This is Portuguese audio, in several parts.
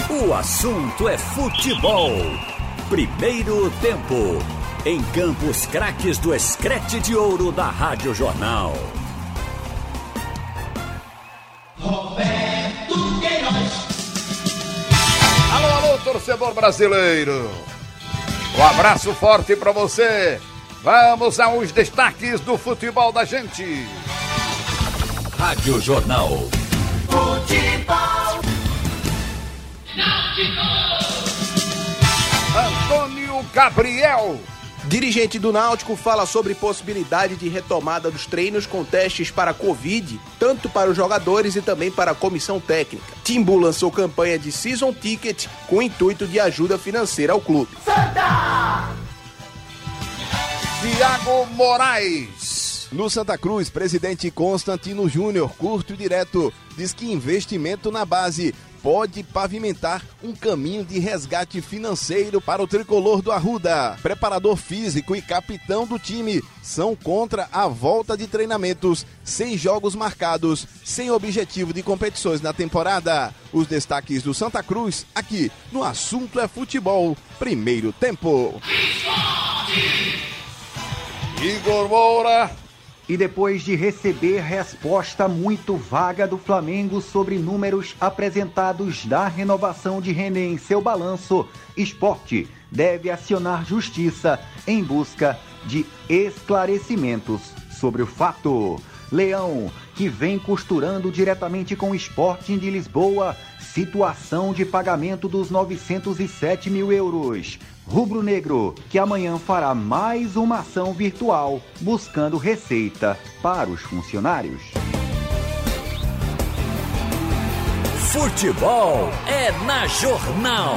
O assunto é futebol. Primeiro tempo. Em Campos Craques do Escrete de Ouro da Rádio Jornal. Roberto Queiroz. Alô, torcedor brasileiro. Um abraço forte pra você. Vamos aos destaques do futebol da gente. Rádio Jornal. Futebol. Antônio Gabriel. Dirigente do Náutico fala sobre possibilidade de retomada dos treinos com testes para Covid, tanto para os jogadores e também para a comissão técnica. Timbu lançou campanha de Season Ticket com o intuito de ajuda financeira ao clube. Santa! Thiago Moraes. No Santa Cruz, presidente Constantino Júnior, curto e direto, diz que investimento na base pode pavimentar um caminho de resgate financeiro para o tricolor do Arruda. Preparador físico e capitão do time são contra a volta de treinamentos, sem jogos marcados, sem objetivo de competições na temporada. Os destaques do Santa Cruz, aqui no Assunto é Futebol, primeiro tempo. Igor Moura. E depois de receber resposta muito vaga do Flamengo sobre números apresentados da renovação de René em seu balanço, Sport deve acionar justiça em busca de esclarecimentos sobre o fato. Leão, que vem costurando diretamente com o Sporting de Lisboa, situação de pagamento dos 907 mil euros. Rubro-Negro, que amanhã fará mais uma ação virtual, buscando receita para os funcionários. Futebol é na Jornal.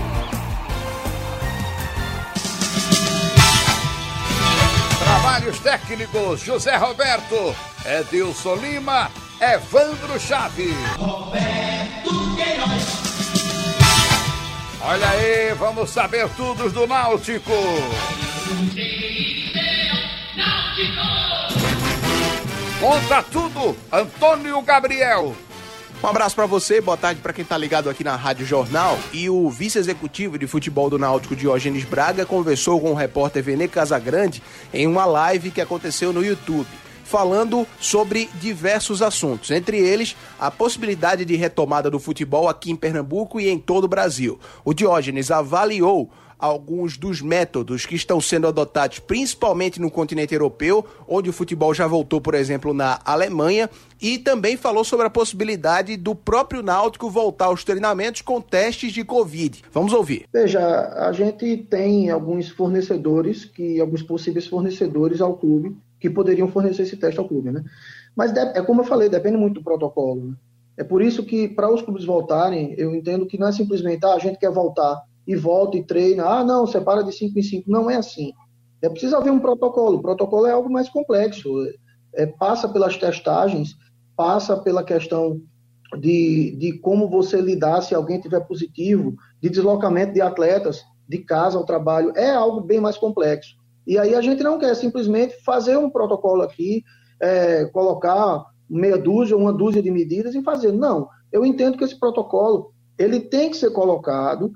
Trabalhos técnicos, José Roberto, Edilson Lima, Evandro Chaves. Roberto Queiroz. Olha aí, vamos saber tudo do Náutico. Conta tudo, Antônio Gabriel. Um abraço pra você, boa tarde pra quem tá ligado aqui na Rádio Jornal. E o vice-executivo de futebol do Náutico, Diógenes Braga, conversou com o repórter Vene Casagrande em uma live que aconteceu no YouTube, falando sobre diversos assuntos, entre eles a possibilidade de retomada do futebol aqui em Pernambuco e em todo o Brasil. O Diógenes avaliou alguns dos métodos que estão sendo adotados principalmente no continente europeu, onde o futebol já voltou, por exemplo, na Alemanha, e também falou sobre a possibilidade do próprio Náutico voltar aos treinamentos com testes de Covid. Vamos ouvir. Veja, a gente tem alguns possíveis fornecedores ao clube que poderiam fornecer esse teste ao clube, né? Mas é como eu falei, depende muito do protocolo, né? É por isso que, para os clubes voltarem, eu entendo que não é simplesmente, a gente quer voltar e volta e treina, não, separa de 5 em 5, não é assim. É preciso haver um protocolo. O protocolo é algo mais complexo, passa pelas testagens, passa pela questão de como você lidar se alguém tiver positivo, de deslocamento de atletas de casa ao trabalho, é algo bem mais complexo. E aí a gente não quer simplesmente fazer um protocolo aqui, colocar meia dúzia ou uma dúzia de medidas e fazer. Não, eu entendo que esse protocolo ele tem que ser colocado,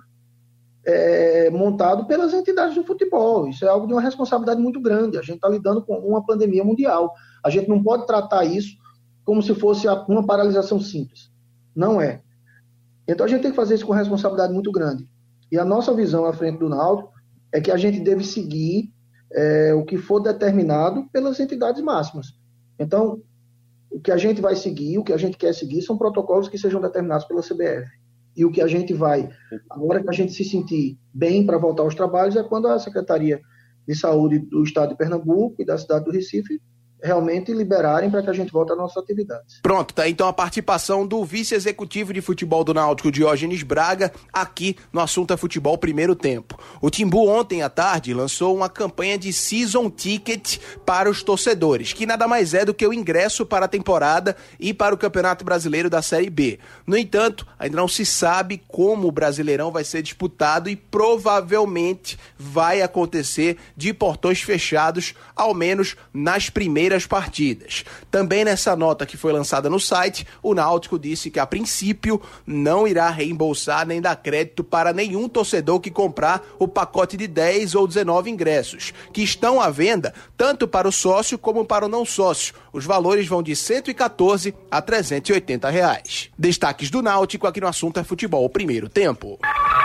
montado pelas entidades do futebol. Isso é algo de uma responsabilidade muito grande. A gente está lidando com uma pandemia mundial. A gente não pode tratar isso como se fosse uma paralisação simples. Não é. Então a gente tem que fazer isso com responsabilidade muito grande. E a nossa visão à frente do Náutico é que a gente deve seguir o que for determinado pelas entidades máximas. Então, o que a gente vai seguir, o que a gente quer seguir, são protocolos que sejam determinados pela CBF. E o que a gente vai, agora que a gente se sentir bem para voltar aos trabalhos, é quando a Secretaria de Saúde do Estado de Pernambuco e da cidade do Recife realmente liberarem para que a gente volte às nossas atividades. Pronto, tá então a participação do vice-executivo de futebol do Náutico, Diógenes Braga, aqui no Assunto é Futebol Primeiro Tempo. O Timbu ontem à tarde lançou uma campanha de Season Ticket para os torcedores, que nada mais é do que o ingresso para a temporada e para o Campeonato Brasileiro da Série B. No entanto, ainda não se sabe como o Brasileirão vai ser disputado e provavelmente vai acontecer de portões fechados, ao menos nas primeiras primeiras partidas. Também nessa nota que foi lançada no site, o Náutico disse que a princípio não irá reembolsar nem dar crédito para nenhum torcedor que comprar o pacote de 10 ou 19 ingressos, que estão à venda tanto para o sócio como para o não sócio. Os valores vão de R$ 114 a R$ 380. Destaques do Náutico aqui no Assunto é Futebol, primeiro tempo.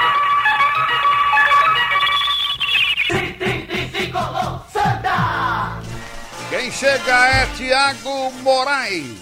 Quem chega é Thiago Moraes.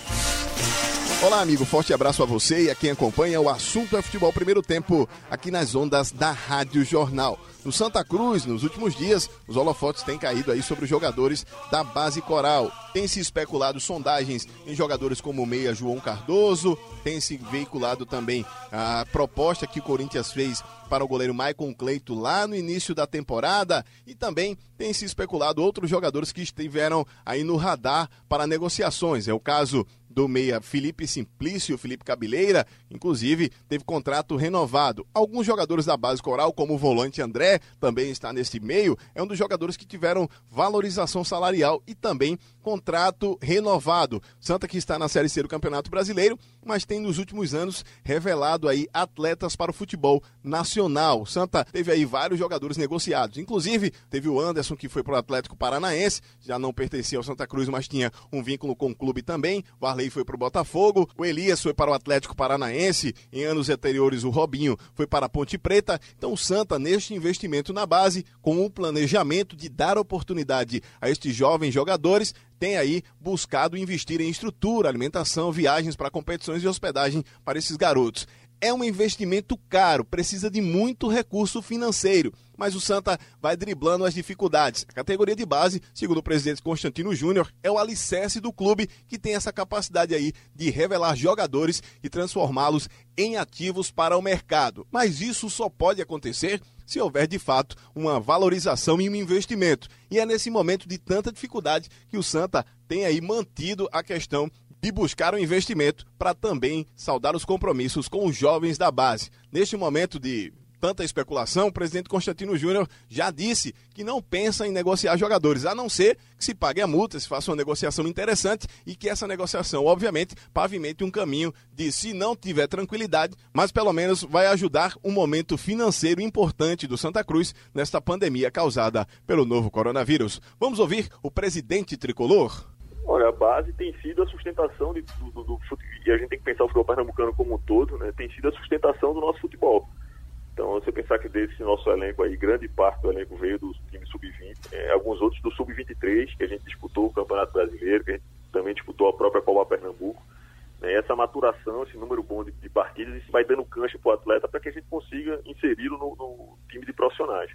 Olá, amigo, forte abraço a você e a quem acompanha o Assunto é Futebol Primeiro Tempo, aqui nas ondas da Rádio Jornal. No Santa Cruz, nos últimos dias, os holofotes têm caído aí sobre os jogadores da base coral. Tem se especulado sondagens em jogadores como o meia João Cardoso, tem se veiculado também a proposta que o Corinthians fez para o goleiro Maicon Cleito lá no início da temporada, e também tem se especulado outros jogadores que estiveram aí no radar para negociações. É o caso do meia Felipe Simplício, Felipe Cabeleira, inclusive teve contrato renovado. Alguns jogadores da base coral, como o volante André, também está nesse meio, é um dos jogadores que tiveram valorização salarial e também contrato renovado. Santa que está na Série C do Campeonato Brasileiro, mas tem nos últimos anos revelado aí atletas para o futebol nacional. Santa teve aí vários jogadores negociados, inclusive teve o Anderson, que foi para o Atlético Paranaense, já não pertencia ao Santa Cruz, mas tinha um vínculo com o clube também. O Varley foi para o Botafogo, o Elias foi para o Atlético Paranaense, em anos anteriores o Robinho foi para a Ponte Preta. Então o Santa, neste investimento na base, com o planejamento de dar oportunidade a estes jovens jogadores, tem aí buscado investir em estrutura, alimentação, viagens para competições e hospedagem para esses garotos. É um investimento caro, precisa de muito recurso financeiro, mas o Santa vai driblando as dificuldades. A categoria de base, segundo o presidente Constantino Júnior, é o alicerce do clube, que tem essa capacidade aí de revelar jogadores e transformá-los em ativos para o mercado. Mas isso só pode acontecer se houver de fato uma valorização e um investimento. E é nesse momento de tanta dificuldade que o Santa tem aí mantido a questão de buscar um investimento para também saldar os compromissos com os jovens da base. Neste momento de tanta especulação, o presidente Constantino Júnior já disse que não pensa em negociar jogadores, a não ser que se pague a multa, se faça uma negociação interessante e que essa negociação, obviamente, pavimente um caminho de, se não tiver tranquilidade, mas pelo menos vai ajudar um momento financeiro importante do Santa Cruz nesta pandemia causada pelo novo coronavírus. Vamos ouvir o presidente tricolor. Olha, a base tem sido a sustentação do futebol, e a gente tem que pensar o futebol pernambucano como um todo, né? Tem sido a sustentação do nosso futebol. Então, você pensar que desse nosso elenco aí, grande parte do elenco veio do time sub-20, alguns outros do sub-23, que a gente disputou o Campeonato Brasileiro, que a gente também disputou a própria Copa Pernambuco. Né? Essa maturação, esse número bom de partidas, isso vai dando cancha para o atleta para que a gente consiga inseri-lo no time de profissionais.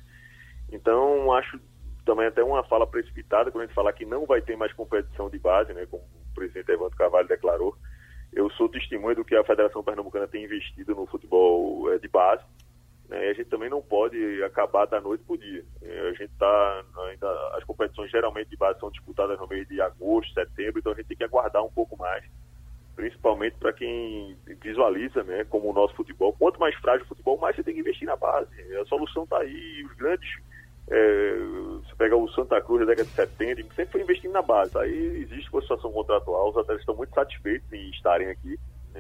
Então, acho também até uma fala precipitada quando a gente falar que não vai ter mais competição de base, né, como o presidente Evandro Carvalho declarou. Eu sou testemunha do que a Federação Pernambucana tem investido no futebol de base, né, e a gente também não pode acabar da noite para o dia. A gente está ainda, as competições geralmente de base são disputadas no mês de agosto, setembro, então a gente tem que aguardar um pouco mais, principalmente para quem visualiza, né, como o nosso futebol. Quanto mais frágil o futebol, mais você tem que investir na base. A solução está aí, os grandes... você pega o Santa Cruz da década de 70, sempre foi investindo na base. Aí existe uma situação contratual, os atletas estão muito satisfeitos em estarem aqui.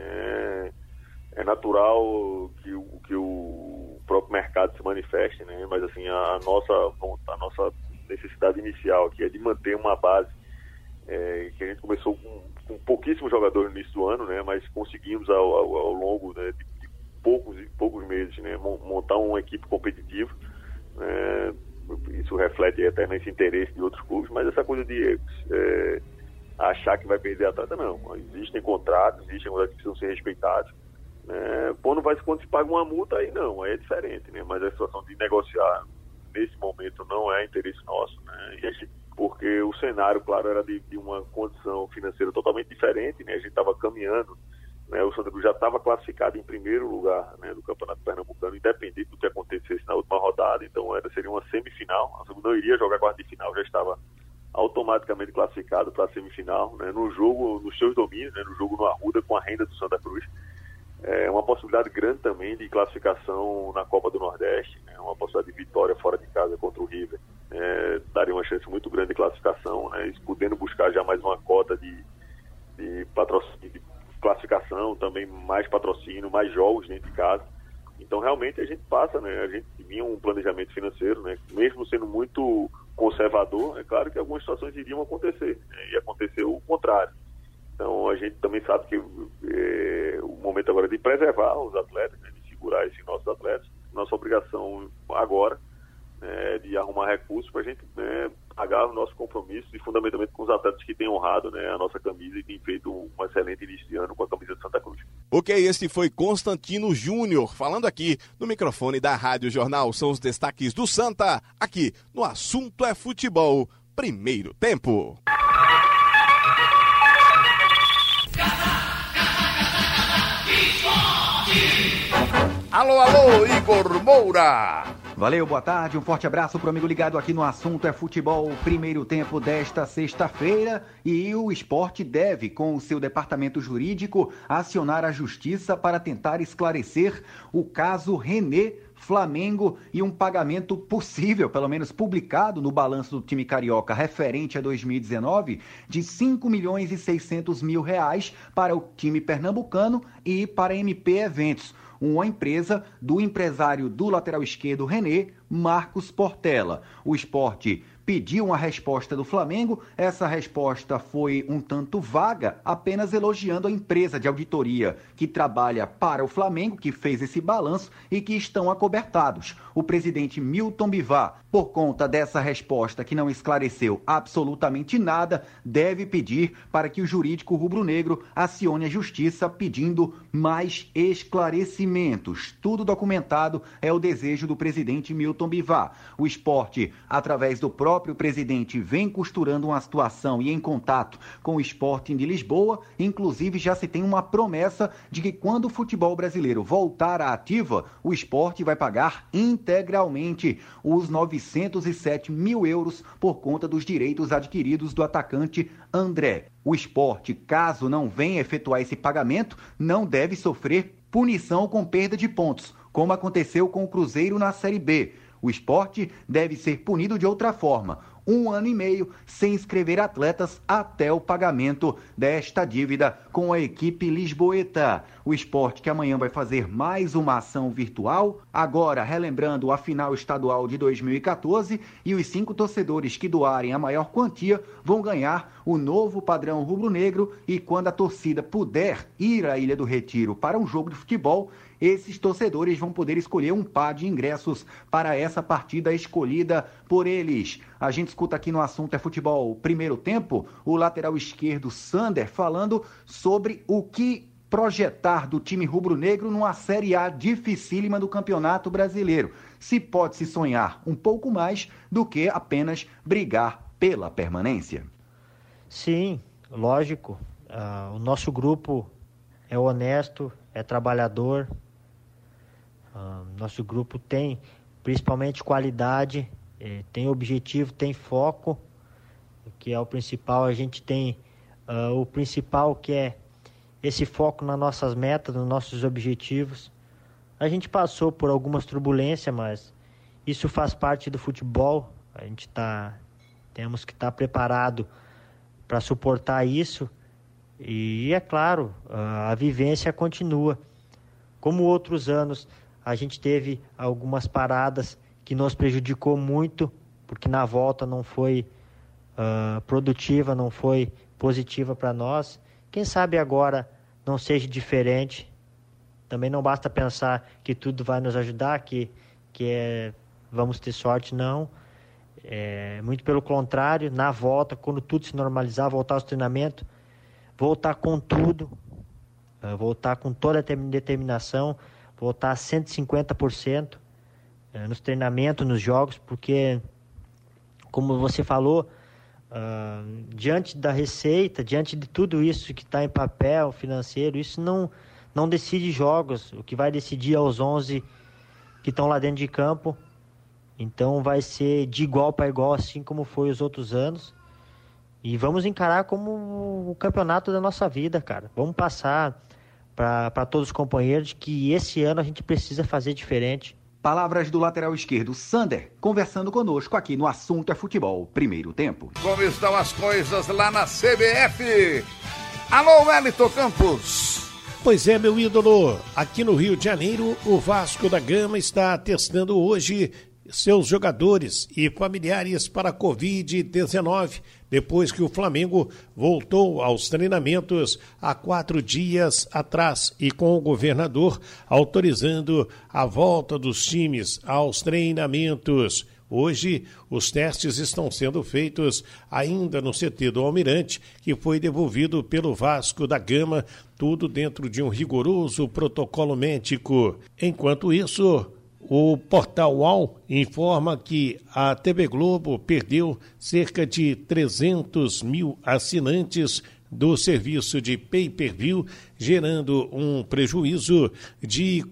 É natural que o próprio mercado se manifeste, né? Mas assim, a nossa necessidade inicial aqui é de manter uma base que a gente começou com pouquíssimos jogadores no início do ano, né? Mas conseguimos ao longo, né, de poucos meses, né, montar uma equipe competitiva. Isso reflete até nesse interesse de outros clubes, mas essa coisa de achar que vai perder atleta, não. Existem contratos, existem coisas que precisam ser respeitados. Quando se paga uma multa, aí não, aí é diferente, né? Mas a situação de negociar nesse momento não é interesse nosso, né? Porque o cenário, claro, era de uma condição financeira totalmente diferente, né? A gente estava caminhando, né? O Santa Cruz já estava classificado em primeiro lugar, né, do Campeonato Pernambucano, independente do que acontecesse na última rodada. Então seria uma semifinal. A Santa Cruz não iria jogar quarta de final, já estava automaticamente classificado para a semifinal, né, no jogo, nos seus domínios, né, no jogo no Arruda, com a renda do Santa Cruz. É uma possibilidade grande também de classificação na Copa do Nordeste, né, uma possibilidade de vitória fora de casa contra o River, daria uma chance muito grande de classificação, né, podendo buscar já mais uma cota de patrocínio, de classificação, também mais patrocínio, mais jogos dentro de casa. Então realmente a gente passa, né, a gente vinha um planejamento financeiro, né, mesmo sendo muito conservador, é claro que algumas situações iriam acontecer, né, e aconteceu o contrário. Então a gente também sabe que o momento agora é de preservar os atletas, né, de segurar esses nossos atletas. Nossa obrigação agora de arrumar recursos para a gente, né, pagar os nossos compromissos e fundamentalmente com os atletas que têm honrado, né, a nossa camisa e têm feito um excelente início de ano com a camisa de Santa Cruz. Ok, este foi Constantino Júnior, falando aqui no microfone da Rádio Jornal. São os destaques do Santa, aqui no Assunto é Futebol, primeiro tempo. Alô, alô, Igor Moura. Valeu, boa tarde, um forte abraço pro amigo ligado aqui no Assunto é Futebol, primeiro tempo desta sexta-feira, e o Sport deve, com o seu departamento jurídico, acionar a justiça para tentar esclarecer o caso René, Flamengo, e um pagamento possível, pelo menos publicado no balanço do time carioca referente a 2019, de R$5.600.000 para o time pernambucano e para a MP Eventos, uma empresa do empresário do lateral esquerdo René, Marcos Portela. O Sport pediu uma resposta do Flamengo, essa resposta foi um tanto vaga, apenas elogiando a empresa de auditoria que trabalha para o Flamengo, que fez esse balanço e que estão acobertados. O presidente Milton Bivar, por conta dessa resposta que não esclareceu absolutamente nada, deve pedir para que o jurídico rubro-negro acione a justiça pedindo mais esclarecimentos. Tudo documentado é o desejo do presidente Milton Bivar. O Sport, através do próprio presidente, vem costurando uma situação e em contato com o Sporting de Lisboa. Inclusive, já se tem uma promessa de que quando o futebol brasileiro voltar à ativa, o Sport vai pagar integralmente os 907 mil euros por conta dos direitos adquiridos do atacante André. O Sport, caso não venha efetuar esse pagamento, não deve sofrer punição com perda de pontos, como aconteceu com o Cruzeiro na Série B. O Sport deve ser punido de outra forma, 1 ano e meio sem inscrever atletas até o pagamento desta dívida com a equipe lisboeta. O Sport, que amanhã vai fazer mais uma ação virtual, agora relembrando a final estadual de 2014, e os 5 torcedores que doarem a maior quantia vão ganhar o novo padrão rubro-negro, e quando a torcida puder ir à Ilha do Retiro para um jogo de futebol, esses torcedores vão poder escolher um par de ingressos para essa partida escolhida por eles. A gente escuta aqui no Assunto é Futebol, primeiro tempo, o lateral esquerdo Sander falando sobre o que projetar do time rubro-negro numa Série A dificílima do Campeonato Brasileiro. Se pode se sonhar um pouco mais do que apenas brigar pela permanência. Sim, lógico. O nosso grupo é honesto, é trabalhador. Nosso grupo tem principalmente qualidade, tem objetivo, tem foco, que é o principal. A gente tem o principal, que é esse foco nas nossas metas, nos nossos objetivos. A gente passou por algumas turbulências, mas isso faz parte do futebol. A gente temos que estar preparado para suportar isso. E é claro, a vivência continua. Como outros anos, a gente teve algumas paradas que nos prejudicou muito, porque na volta não foi produtiva, não foi positiva para nós. Quem sabe agora não seja diferente. Também não basta pensar que tudo vai nos ajudar, que vamos ter sorte, não. Muito pelo contrário, na volta, quando tudo se normalizar, voltar aos treinamentos, voltar com tudo, voltar com toda a determinação, voltar a 150% nos treinamentos, nos jogos, porque, como você falou, diante da receita, diante de tudo isso que está em papel financeiro, isso não decide jogos. O que vai decidir é os 11 que estão lá dentro de campo. Então vai ser de igual para igual, assim como foi os outros anos. E vamos encarar como o campeonato da nossa vida, cara. Vamos passar para todos os companheiros que esse ano a gente precisa fazer diferente. Palavras do lateral esquerdo, Sander, conversando conosco aqui no Assunto é Futebol, primeiro tempo. Como estão as coisas lá na CBF? Alô, Wellington Campos. Pois é, meu ídolo, aqui no Rio de Janeiro, o Vasco da Gama está testando hoje seus jogadores e familiares para a Covid-19, depois que o Flamengo voltou aos treinamentos há 4 dias atrás e com o governador autorizando a volta dos times aos treinamentos. Hoje, os testes estão sendo feitos ainda no CT do Almirante, que foi devolvido pelo Vasco da Gama, tudo dentro de um rigoroso protocolo médico. Enquanto isso, o Portal UOL informa que a TV Globo perdeu cerca de 300 mil assinantes do serviço de pay-per-view, gerando um prejuízo de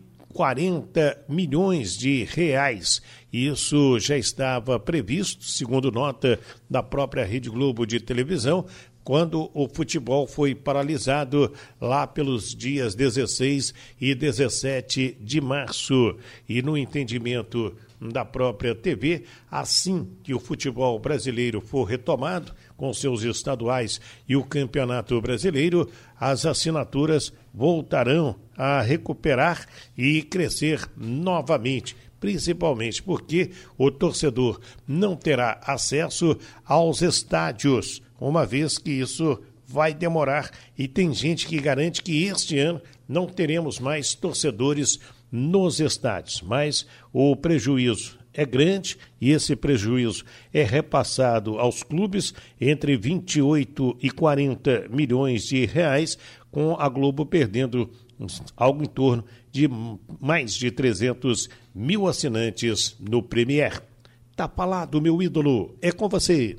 40 milhões de reais. Isso já estava previsto, segundo nota da própria Rede Globo de televisão, quando o futebol foi paralisado lá pelos dias 16 e 17 de março. E no entendimento da própria TV, assim que o futebol brasileiro for retomado, com seus estaduais e o Campeonato Brasileiro, as assinaturas voltarão a recuperar e crescer novamente, principalmente porque o torcedor não terá acesso aos estádios, uma vez que isso vai demorar e tem gente que garante que este ano não teremos mais torcedores nos estádios, mas o prejuízo é grande e esse prejuízo é repassado aos clubes entre 28 e 40 milhões de reais, com a Globo perdendo algo em torno de mais de 300 mil assinantes no Premier. Tá falado, meu ídolo, é com você.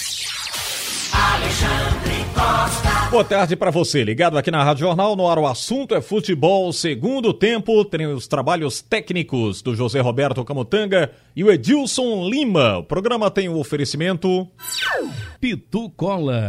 Alexandre Costa. Boa tarde para você, ligado aqui na Rádio Jornal, no ar o Assunto é Futebol, segundo tempo, tem os trabalhos técnicos do José Roberto Camutanga e o Edilson Lima. O programa tem o oferecimento Pitu Cola.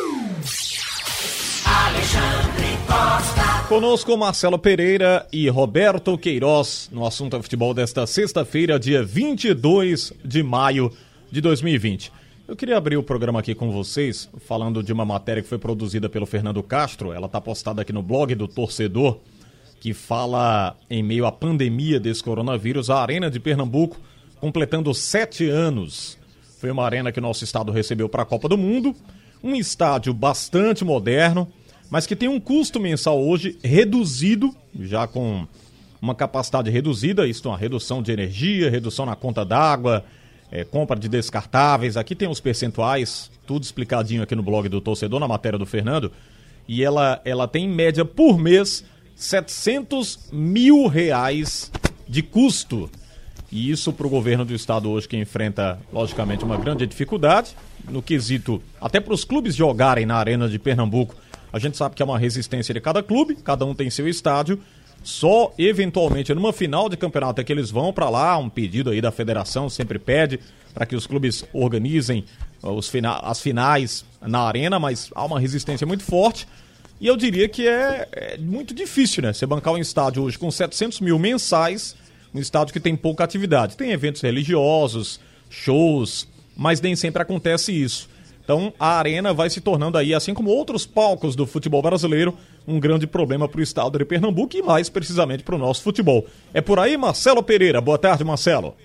Alexandre Costa. Conosco Marcelo Pereira e Roberto Queiroz no Assunto é Futebol desta sexta-feira, dia 22 de maio de 2020. Eu queria abrir o programa aqui com vocês, falando de uma matéria que foi produzida pelo Fernando Castro. Ela está postada aqui no blog do Torcedor, que fala, em meio à pandemia desse coronavírus, a Arena de Pernambuco, completando 7 anos. Foi uma arena que o nosso estado recebeu para a Copa do Mundo, um estádio bastante moderno, mas que tem um custo mensal hoje reduzido, já com uma capacidade reduzida, isto é, uma redução de energia, redução na conta d'água, compra de descartáveis. Aqui tem os percentuais, tudo explicadinho aqui no blog do Torcedor, na matéria do Fernando, e ela tem em média por mês 700 mil reais de custo. E isso para o governo do estado hoje, que enfrenta, logicamente, uma grande dificuldade no quesito, até para os clubes jogarem na Arena de Pernambuco. A gente sabe que é uma resistência de cada clube, cada um tem seu estádio. Só, eventualmente, numa final de campeonato é que eles vão para lá, um pedido aí da federação, sempre pede para que os clubes organizem as finais na arena, mas há uma resistência muito forte. E eu diria que é muito difícil, né? Você bancar um estádio hoje com 700 mil mensais, um estádio que tem pouca atividade. Tem eventos religiosos, shows, mas nem sempre acontece isso. Então a arena vai se tornando aí, assim como outros palcos do futebol brasileiro, um grande problema para o estado de Pernambuco e mais precisamente para o nosso futebol. É por aí, Marcelo Pereira. Boa tarde, Marcelo.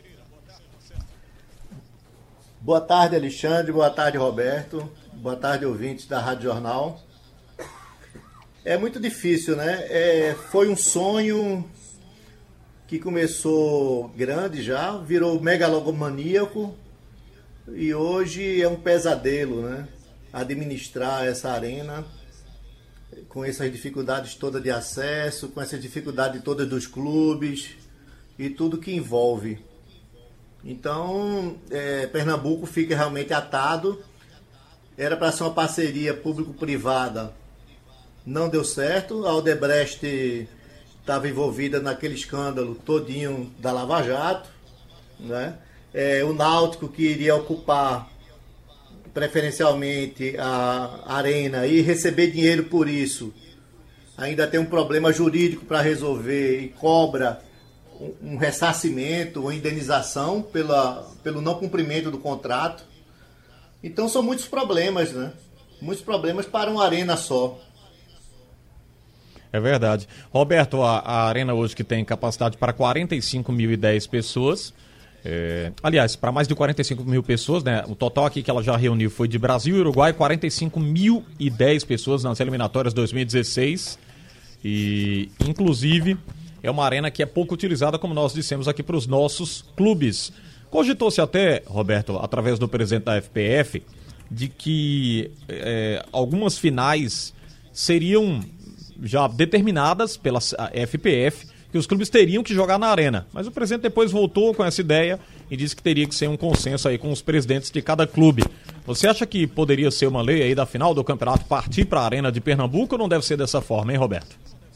Boa tarde, Alexandre. Boa tarde, Roberto. Boa tarde, ouvintes da Rádio Jornal. É muito difícil, né? Foi um sonho que começou grande já, virou megalomaníaco. E hoje é um pesadelo, né? Administrar essa arena com essas dificuldades todas de acesso, com essas dificuldades todas dos clubes e tudo que envolve. Então, Pernambuco fica realmente atado. Era para ser uma parceria público-privada, não deu certo. A Odebrecht estava envolvida naquele escândalo todinho da Lava Jato, né? O Náutico, que iria ocupar preferencialmente a arena e receber dinheiro por isso, ainda tem um problema jurídico para resolver e cobra um ressarcimento, uma indenização pelo não cumprimento do contrato. Então são muitos problemas, né? Muitos problemas para uma arena só. É verdade. Roberto, a arena hoje que tem capacidade para 45.010 pessoas, aliás, para mais de 45 mil pessoas, né? O total aqui que ela já reuniu foi de Brasil e Uruguai, 45.010 pessoas nas eliminatórias 2016. E, inclusive, é uma arena que é pouco utilizada, como nós dissemos aqui, para os nossos clubes. Cogitou-se até, Roberto, através do presidente da FPF, de que algumas finais seriam já determinadas pela FPF, que os clubes teriam que jogar na arena. Mas o presidente depois voltou com essa ideia e disse que teria que ser um consenso aí com os presidentes de cada clube. Você acha que poderia ser uma lei aí da final do campeonato partir para a Arena de Pernambuco ou não deve ser dessa forma, hein, Roberto?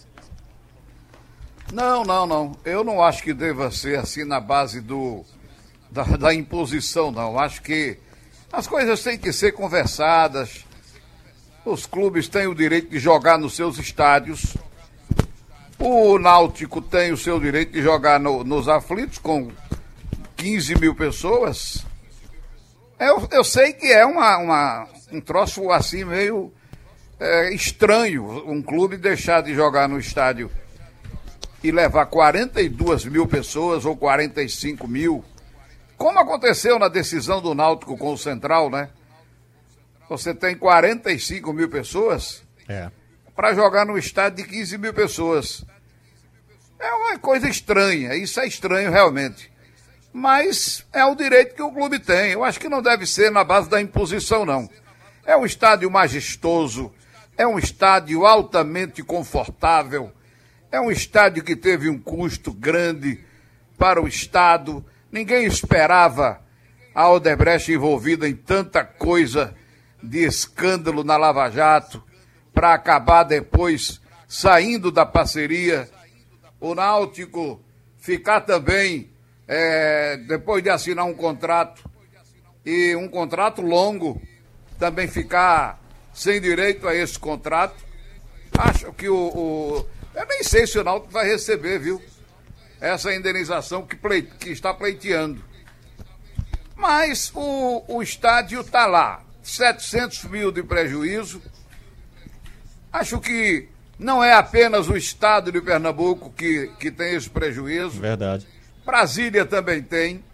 Não. Eu não acho que deva ser assim na base da imposição, não. Acho que as coisas têm que ser conversadas. Os clubes têm o direito de jogar nos seus estádios. O Náutico tem o seu direito de jogar nos aflitos com 15 mil pessoas. Eu sei que é um troço assim meio estranho um clube deixar de jogar no estádio e levar 42 mil pessoas ou 45 mil, como aconteceu na decisão do Náutico com o Central, né? Você tem 45 mil pessoas para jogar no estádio de 15 mil pessoas. É uma coisa estranha, isso é estranho realmente. Mas é o direito que o clube tem. Eu acho que não deve ser na base da imposição, não. É um estádio majestoso, é um estádio altamente confortável, é um estádio que teve um custo grande para o Estado. Ninguém esperava a Odebrecht envolvida em tanta coisa de escândalo na Lava Jato, para acabar depois saindo da parceria. O Náutico ficar também, depois de assinar um contrato, e um contrato longo, também ficar sem direito a esse contrato. Acho que eu nem sei se o Náutico vai receber, viu? Essa indenização que está pleiteando. Mas o estádio está lá, 700 mil de prejuízo. Acho que não é apenas o estado de Pernambuco que tem esse prejuízo. Verdade. Brasília também tem.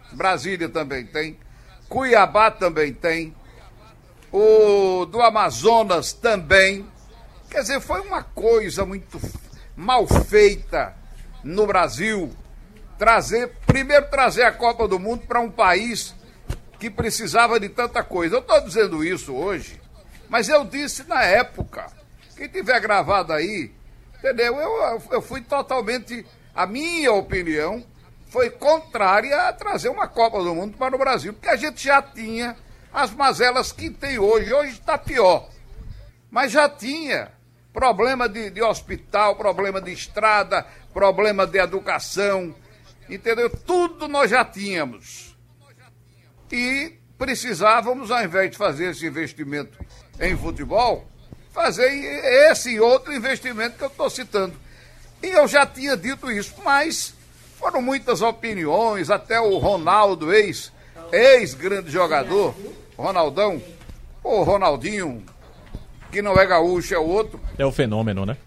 Cuiabá também tem. O do Amazonas também. Quer dizer, foi uma coisa muito mal feita no Brasil. Primeiro trazer a Copa do Mundo para um país que precisava de tanta coisa. Eu estou dizendo isso hoje, mas eu disse na época. Quem tiver gravado aí, entendeu? Eu fui totalmente... A minha opinião foi contrária a trazer uma Copa do Mundo para o Brasil, porque a gente já tinha as mazelas que tem hoje. Hoje está pior. Mas já tinha problema de hospital, problema de estrada, problema de educação, entendeu? Tudo nós já tínhamos. E precisávamos, ao invés de fazer esse investimento em futebol, fazer esse outro investimento que eu estou citando. E eu já tinha dito isso, mas foram muitas opiniões, até o Ronaldo, ex-grande jogador, Ronaldão, ou Ronaldinho, que não é gaúcho, é o outro. É o fenômeno, né?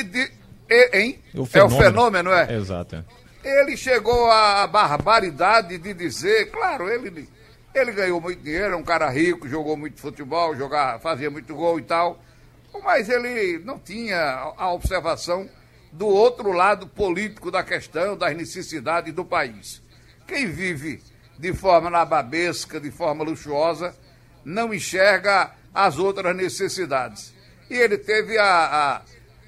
É o fenômeno, é? Exato. Ele chegou à barbaridade de dizer, claro, ele ganhou muito dinheiro, é um cara rico, jogou muito futebol, fazia muito gol e tal, mas ele não tinha a observação do outro lado político da questão, das necessidades do país. Quem vive de forma nababesca, de forma luxuosa, não enxerga as outras necessidades. E ele teve a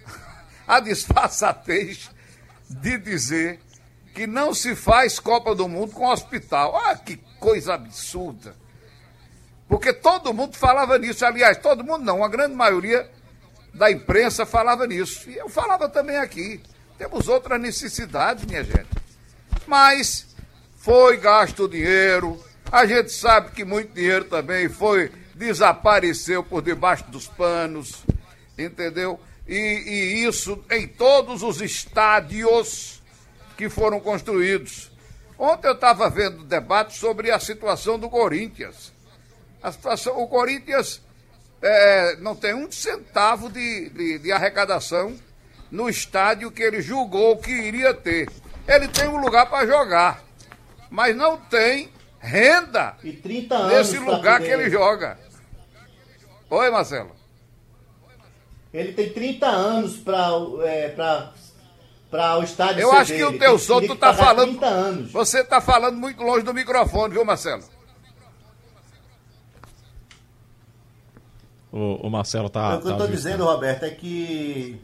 disfarçatez de dizer que não se faz Copa do Mundo com hospital. Ah, que coisa absurda. Porque todo mundo falava nisso. Aliás, todo mundo não, a grande maioria da imprensa falava nisso. E eu falava também aqui. Temos outras necessidades, minha gente. Mas foi gasto dinheiro. A gente sabe que muito dinheiro também desapareceu por debaixo dos panos, entendeu? E isso em todos os estádios. que foram construídos. Ontem eu estava vendo debate sobre a situação do Corinthians. O Corinthians não tem um centavo de arrecadação no estádio que ele julgou que iria ter. Ele tem um lugar para jogar, mas não tem renda e 30 anos nesse lugar que ele joga. Oi, Marcelo. Ele tem 30 anos para o estádio. Eu acho que o teu som, tu tá falando. 30 anos. Você está falando muito longe do microfone, viu, Marcelo? O Marcelo tá. O que eu estou dizendo, Roberto, é que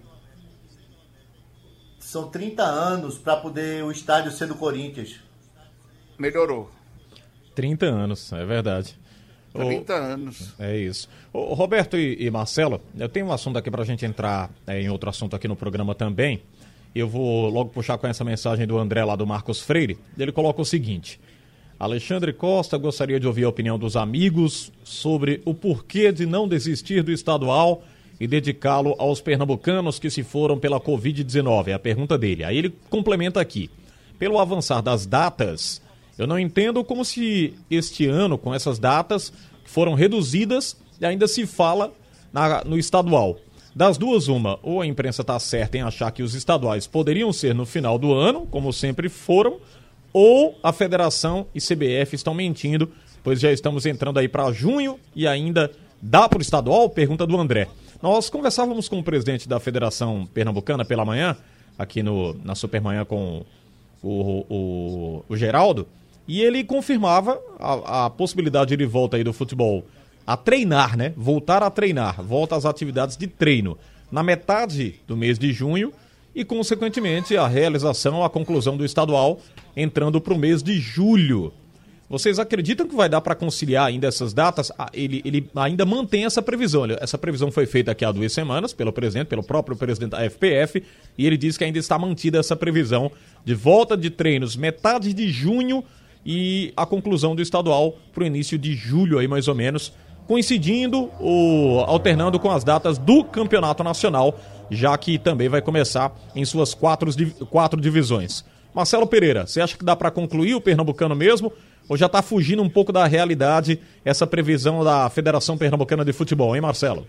são 30 anos para poder o estádio ser do Corinthians. Melhorou. 30 anos, é verdade. 30 anos. É isso. Roberto e Marcelo, eu tenho um assunto aqui pra gente entrar em outro assunto aqui no programa também. Eu vou logo puxar com essa mensagem do André lá do Marcos Freire. Ele coloca o seguinte: Alexandre Costa gostaria de ouvir a opinião dos amigos sobre o porquê de não desistir do estadual e dedicá-lo aos pernambucanos que se foram pela Covid-19. É a pergunta dele. Aí ele complementa aqui: pelo avançar das datas, eu não entendo como se este ano, com essas datas que foram reduzidas, ainda se fala no estadual. Das duas, uma, ou a imprensa está certa em achar que os estaduais poderiam ser no final do ano, como sempre foram, ou a federação e CBF estão mentindo, pois já estamos entrando aí para junho e ainda dá para o estadual? Pergunta do André. Nós conversávamos com o presidente da Federação Pernambucana pela manhã, aqui na Supermanhã com o Geraldo, e ele confirmava a possibilidade de volta aí do futebol a treinar, né? Voltar a treinar, volta às atividades de treino na metade do mês de junho e, consequentemente, a realização, a conclusão do estadual entrando para o mês de julho. Vocês acreditam que vai dar para conciliar ainda essas datas? Ele ainda mantém essa previsão. Essa previsão foi feita aqui há 2 semanas pelo próprio presidente da FPF, e ele diz que ainda está mantida essa previsão de volta de treinos metade de junho e a conclusão do estadual para o início de julho, aí mais ou menos, coincidindo ou alternando com as datas do Campeonato Nacional, já que também vai começar em suas 4 divisões. Marcelo Pereira, você acha que dá para concluir o pernambucano mesmo, ou já está fugindo um pouco da realidade essa previsão da Federação Pernambucana de Futebol, hein, Marcelo?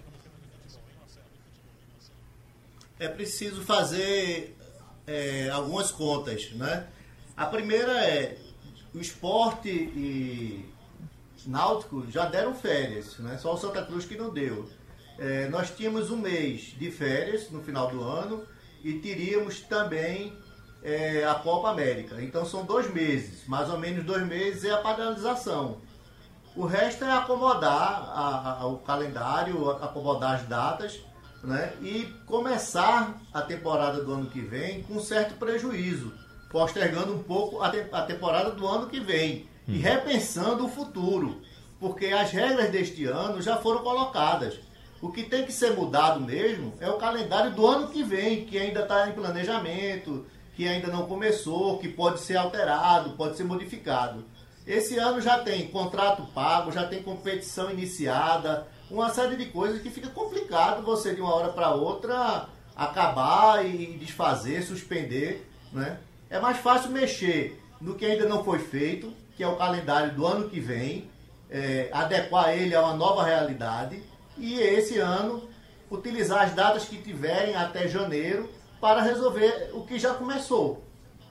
É preciso fazer algumas contas, né? A primeira é o Sport e Náutico já deram férias, né? Só o Santa Cruz que não deu. Nós tínhamos um mês de férias no final do ano e teríamos também a Copa América. Então são 2 meses, mais ou menos 2 meses é a paralisação. O resto é acomodar o calendário, acomodar as datas, né? E começar a temporada do ano que vem com certo prejuízo, postergando um pouco a temporada do ano que vem. E repensando o futuro, porque as regras deste ano já foram colocadas. O que tem que ser mudado mesmo é o calendário do ano que vem, que ainda está em planejamento, que ainda não começou, que pode ser alterado, pode ser modificado. Esse ano já tem contrato pago, já tem competição iniciada, uma série de coisas que fica complicado você de uma hora para outra acabar e desfazer, suspender, né? É mais fácil mexer no que ainda não foi feito, que é o calendário do ano que vem, adequar ele a uma nova realidade e esse ano utilizar as datas que tiverem até janeiro para resolver o que já começou.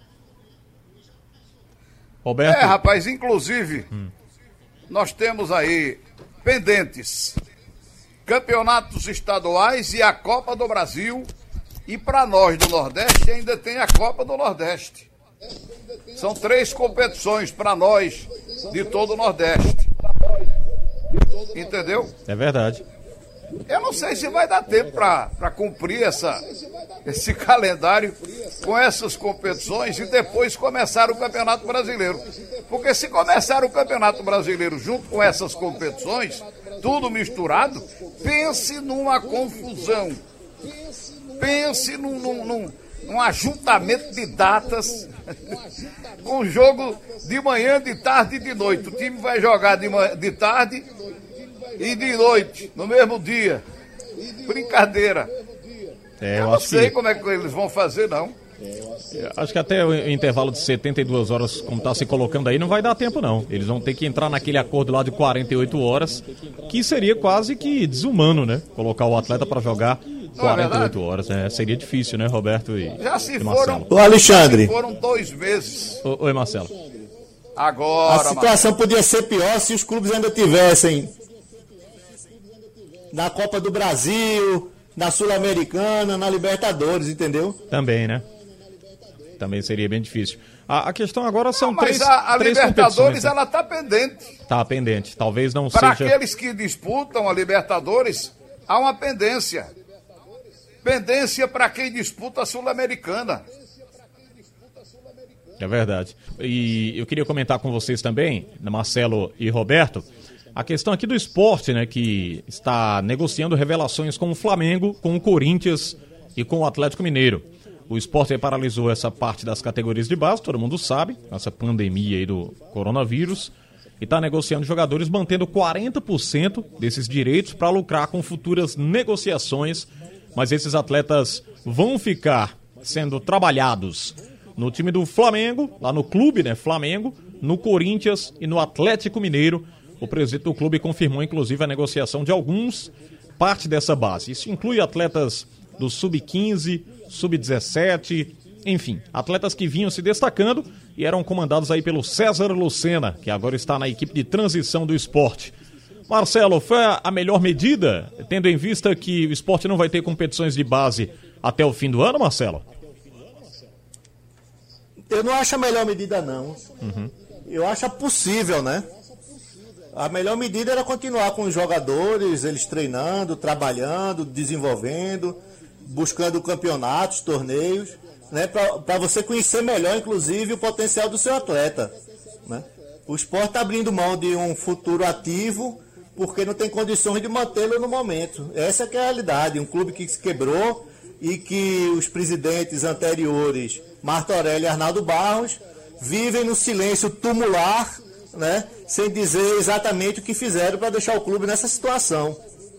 Roberto? Rapaz, inclusive, nós temos aí pendentes campeonatos estaduais e a Copa do Brasil, e para nós do Nordeste ainda tem a Copa do Nordeste. São 3 competições para nós de todo o Nordeste. Entendeu? É verdade. Eu não sei se vai dar tempo para cumprir esse calendário com essas competições e depois começar o Campeonato Brasileiro. Porque se começar o Campeonato Brasileiro junto com essas competições, tudo misturado, pense numa confusão. Pense num ajuntamento de datas, com jogo de manhã, de tarde e de noite. O time vai jogar de tarde e de noite, no mesmo dia. Brincadeira. Eu não sei como é que eles vão fazer, não. Acho que até o intervalo de 72 horas, como está se colocando aí, não vai dar tempo não. Eles vão ter que entrar naquele acordo lá de 48 horas, que seria quase que desumano, né? Colocar o atleta para jogar 48 horas. Seria difícil, né, Roberto e Já se Marcelo? foram, Alexandre. foram 2 meses. Oi, Marcelo. Agora, A situação podia ser pior se os clubes ainda tivessem na Copa do Brasil, na Sul-Americana, na Libertadores, entendeu? Também, né? Também seria bem difícil. A questão agora são mas três a três Libertadores, competições, né? ela está pendente. Tá pendente. Talvez não Para seja... aqueles que disputam a Libertadores, há uma pendência. Pendência para quem disputa a Sul-Americana. É verdade. E eu queria comentar com vocês também, Marcelo e Roberto, a questão aqui do esporte, né, que está negociando revelações com o Flamengo, com o Corinthians e com o Atlético Mineiro. O esporte paralisou essa parte das categorias de base, todo mundo sabe, essa pandemia aí do coronavírus, e está negociando jogadores, mantendo 40% desses direitos para lucrar com futuras negociações, mas esses atletas vão ficar sendo trabalhados no time do Flamengo, lá no clube, né, Flamengo, no Corinthians e no Atlético Mineiro. O presidente do clube confirmou, inclusive, a negociação de parte dessa base. Isso inclui atletas do Sub-15, Sub-17, enfim, atletas que vinham se destacando e eram comandados aí pelo César Lucena, que agora está na equipe de transição do esporte. Marcelo, foi a melhor medida, tendo em vista que o esporte não vai ter competições de base até o fim do ano, Marcelo? Eu não acho a melhor medida, não. Eu acho possível, né? A melhor medida era continuar com os jogadores, eles treinando, trabalhando, desenvolvendo, buscando campeonatos, torneios, né? Para você conhecer melhor, inclusive, o potencial do seu atleta, né? O esporte está abrindo mão de um futuro ativo porque não tem condições de mantê-lo no momento. Essa que é a realidade. Um clube que se quebrou e que os presidentes anteriores, Martorelli e Arnaldo Barros, vivem no silêncio tumular, né, sem dizer exatamente o que fizeram para deixar o clube nessa situação.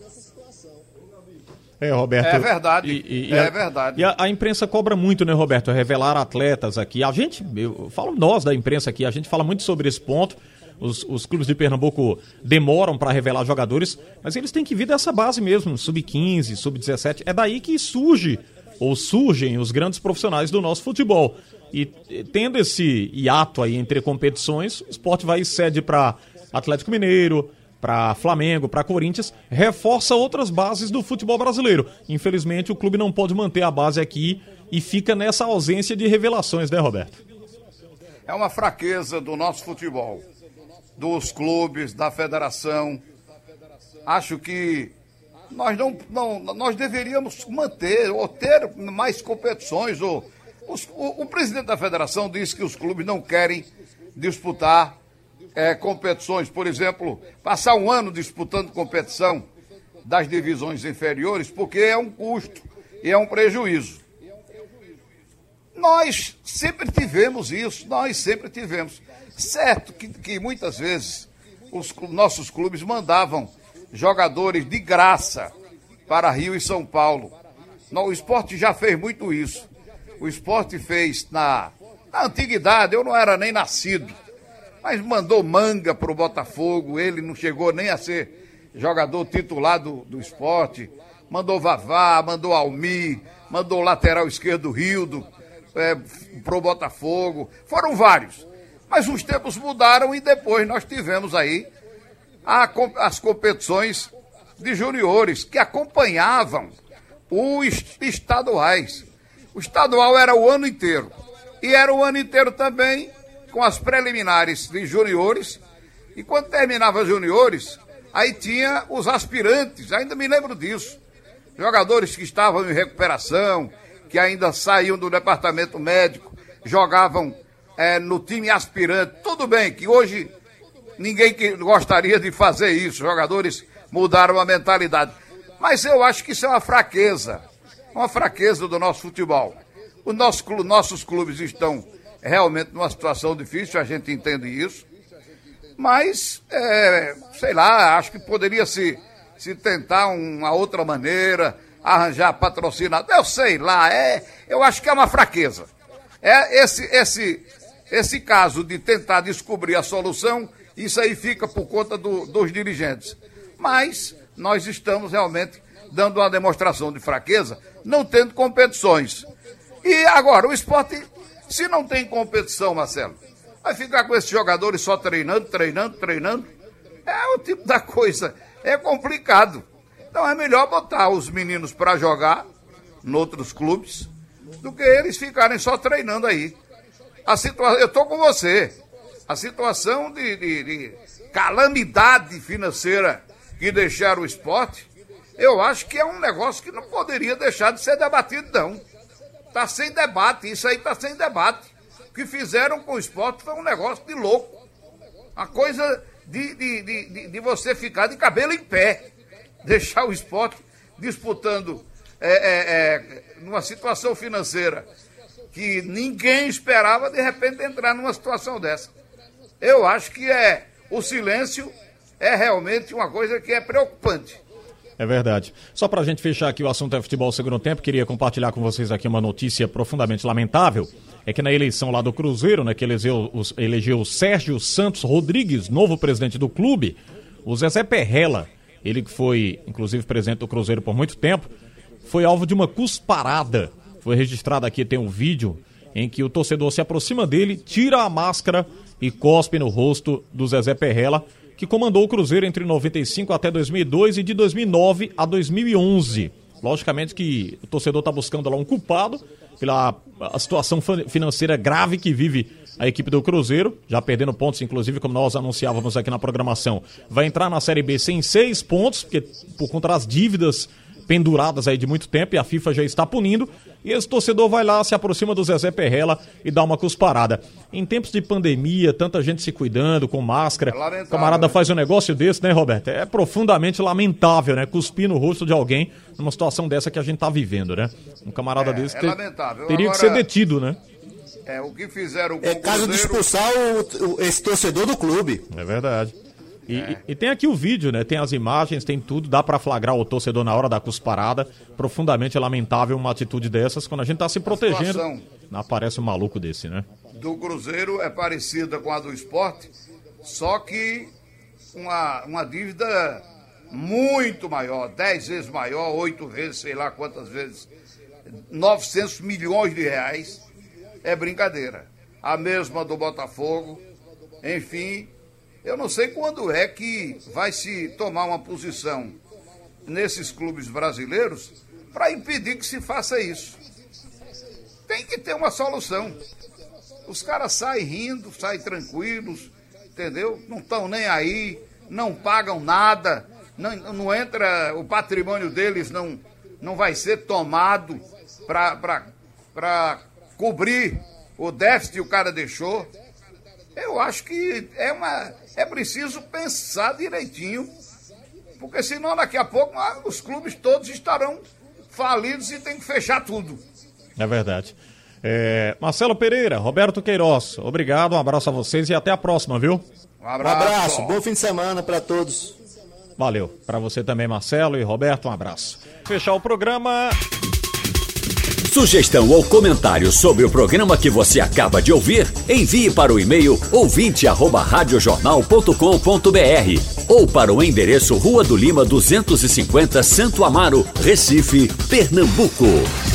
Roberto. É verdade. É verdade. E a imprensa cobra muito, né, Roberto? Revelar atletas aqui. Eu falo nós da imprensa aqui, a gente fala muito sobre esse ponto. Os clubes de Pernambuco demoram para revelar jogadores, mas eles têm que vir dessa base mesmo, Sub-15, Sub-17. É daí que surgem os grandes profissionais do nosso futebol. E tendo esse hiato aí entre competições, o esporte vai e cede para Atlético Mineiro, para Flamengo, para Corinthians, reforça outras bases do futebol brasileiro. Infelizmente, o clube não pode manter a base aqui e fica nessa ausência de revelações, né, Roberto? É uma fraqueza do nosso futebol, dos clubes, da federação. Acho que nós deveríamos manter ou ter mais competições. O presidente da federação disse que os clubes não querem disputar competições. Por exemplo, passar um ano disputando competição das divisões inferiores, porque é um custo e é um prejuízo. Nós sempre tivemos isso, Certo que muitas vezes os nossos clubes mandavam jogadores de graça para Rio e São Paulo. O esporte já fez muito isso. O esporte fez na antiguidade, eu não era nem nascido, mas mandou Manga para o Botafogo, ele não chegou nem a ser jogador titular do esporte. Mandou Vavá, mandou Almir, mandou o lateral esquerdo Rildo para o Botafogo. Foram vários. Mas os tempos mudaram e depois nós tivemos aí as competições de juniores que acompanhavam os estaduais. O estadual era o ano inteiro. E era o ano inteiro também com as preliminares de juniores. E quando terminava juniores, aí tinha os aspirantes, ainda me lembro disso. Jogadores que estavam em recuperação, que ainda saíam do departamento médico, jogavam no time aspirante. Tudo bem que hoje ninguém gostaria de fazer isso, jogadores mudaram a mentalidade. Mas eu acho que isso é uma fraqueza do nosso futebol. Os nossos clubes estão realmente numa situação difícil, a gente entende isso, mas, sei lá, acho que poderia se tentar uma outra maneira, arranjar patrocinador. Eu sei lá, eu acho que é uma fraqueza. Esse caso de tentar descobrir a solução, isso aí fica por conta dos dirigentes. Mas nós estamos realmente dando uma demonstração de fraqueza, não tendo competições. E agora, o esporte, se não tem competição, Marcelo, vai ficar com esses jogadores só treinando. É o tipo da coisa, é complicado. Então é melhor botar os meninos para jogar em outros clubes do que eles ficarem só treinando aí. Eu estou com você. A situação de calamidade financeira que deixaram o esporte, eu acho que é um negócio que não poderia deixar de ser debatido, não. Está sem debate, isso aí está sem debate. O que fizeram com o esporte foi um negócio de louco. Uma coisa de você ficar de cabelo em pé. Deixar o esporte disputando numa situação financeira que ninguém esperava, de repente entrar numa situação dessa. Eu acho que o silêncio é realmente uma coisa que é preocupante. É verdade. Só pra gente fechar aqui o assunto é futebol segundo tempo, queria compartilhar com vocês aqui uma notícia profundamente lamentável. É que na eleição lá do Cruzeiro, né, que elegeu o Sérgio Santos Rodrigues, novo presidente do clube, o Zezé Perrella, ele que foi, inclusive, presidente do Cruzeiro por muito tempo, foi alvo de uma cusparada. Foi registrado aqui, tem um vídeo em que o torcedor se aproxima dele, tira a máscara e cospe no rosto do Zezé Perrella, que comandou o Cruzeiro entre 95 até 2002 e de 2009 a 2011. Logicamente que o torcedor está buscando lá um culpado pela a situação financeira grave que vive a equipe do Cruzeiro, já perdendo pontos, inclusive, como nós anunciávamos aqui na programação. Vai entrar na Série B sem 6 pontos, porque por conta das dívidas penduradas aí de muito tempo, e a FIFA já está punindo, e esse torcedor vai lá, se aproxima do Zezé Perrella e dá uma cusparada. Em tempos de pandemia, tanta gente se cuidando, com máscara, o camarada faz um negócio desse, né, Roberto? É profundamente lamentável, né? Cuspir no rosto de alguém numa situação dessa que a gente tá vivendo, né? Um camarada desse lamentável. Teria que ser detido, né? O que fizeram com o caso de expulsar esse torcedor do clube. É verdade. E tem aqui o vídeo, né? Tem as imagens, tem tudo, dá pra flagrar o torcedor na hora da cusparada. Profundamente lamentável uma atitude dessas, quando a gente tá se protegendo. Aparece um maluco desse, né? Do Cruzeiro é parecida com a do esporte, só que uma dívida muito maior, 10 vezes maior, 8 vezes, sei lá quantas vezes, 900 milhões de reais, é brincadeira. A mesma do Botafogo, enfim. Eu não sei quando é que vai se tomar uma posição nesses clubes brasileiros para impedir que se faça isso. Tem que ter uma solução. Os caras saem rindo, saem tranquilos, entendeu? Não estão nem aí, não pagam nada, não entra, o patrimônio deles não vai ser tomado para cobrir o déficit que o cara deixou. Eu acho que é preciso pensar direitinho, porque senão daqui a pouco os clubes todos estarão falidos e tem que fechar tudo. É verdade. Marcelo Pereira, Roberto Queiroz, obrigado, um abraço a vocês e até a próxima, viu? Um abraço, bom fim de semana para todos. Valeu, para você também, Marcelo e Roberto, um abraço. Fechar o programa... Sugestão ou comentário sobre o programa que você acaba de ouvir, envie para o e-mail ouvinte@radiojornal.com.br ou para o endereço Rua do Lima 250, Santo Amaro, Recife, Pernambuco.